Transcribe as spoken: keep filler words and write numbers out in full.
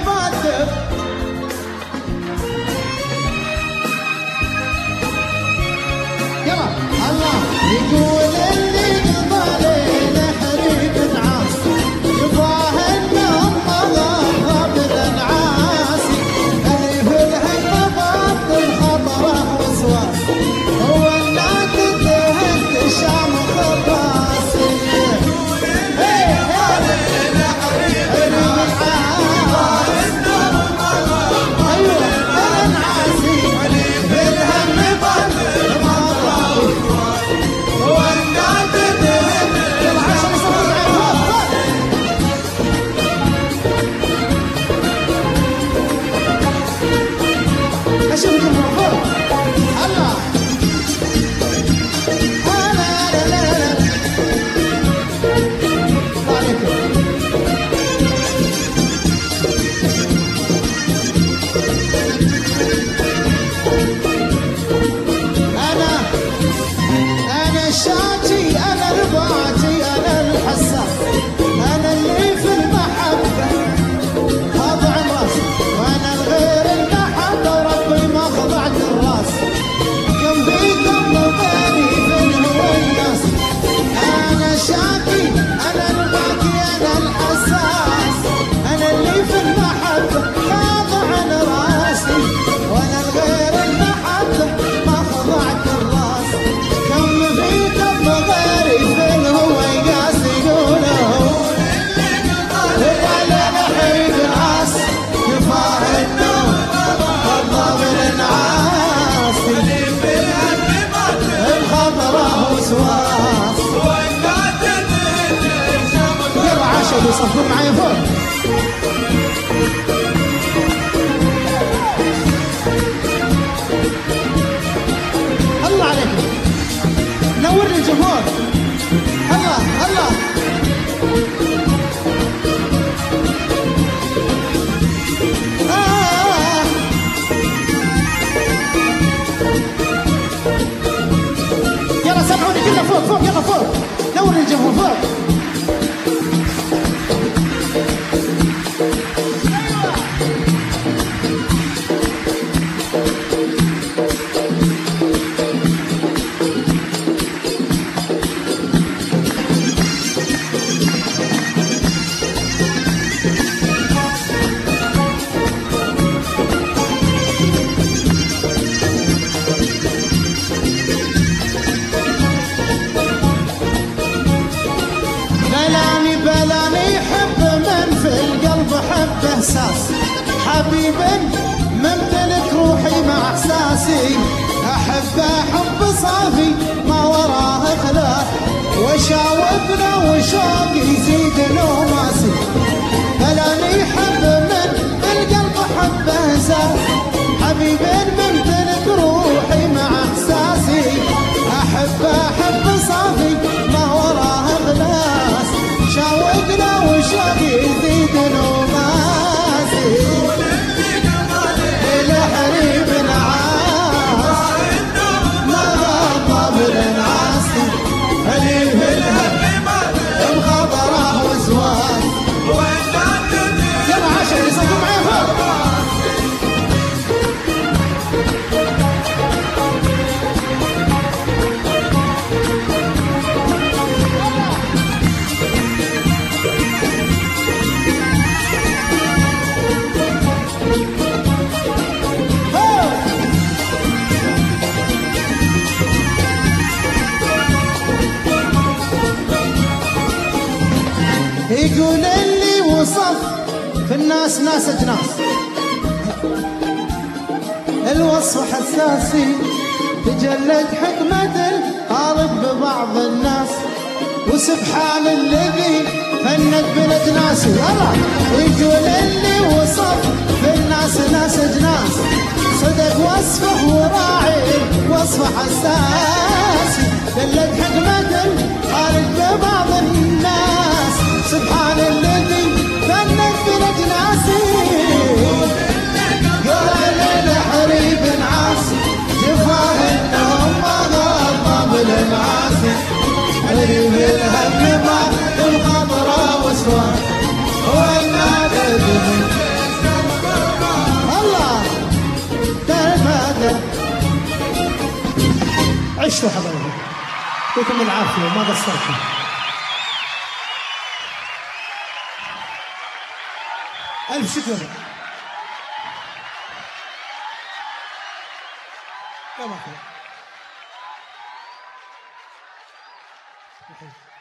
مبادر يلا الله يقول اللي قضى ليله حريق نعاس شفاه انهم مضى بالانعاسي اللي في الهمبات الخطره وسواس هو الناقد هند الشام خباسي يصفون معايا فوق الله عليكم نورني الجمهور الله الله آه. يلا سمعوني كلنا فوق فوق يلا فوق نورني الجمهور فوق حبيب ممتلك روحي مع احساسي احبه حب صافي ما وراه خلاف وشاوبنا وشوق يزيد نوماسي بلاني حب من القلب حبه اساس حبيب ممتلك روحي مع احساسي احبه حب صافي ما وراه خلاف شاوقنا وشوق يزيد نوماسي الحريب نعاس ما غطى بالنعاسي اللي في الهم مخضره وسواس يلا عشان يصفوا معايا فوق يقول اللي وصف في الناس ناس اجناس الوصف حساسي تجلد حكمة الغالب ببعض الناس وسبحان الذي فند بالاجناس الله يقول اللي وصف في الناس ناس اجناس صدق وصفه وراعي وصفه حساسي جلد حكمة الغالب ببعض الناس سبحان الذي فنن بالاجناسي قال الحريب نعاس جفاه انهم غضب بالنعاسي حريب الهم ما الخضرا وسواه هو النادي عشتوا حبايبي، يعطيكم العافيه وما قصرتوا. الف شكر. يا مرحبا.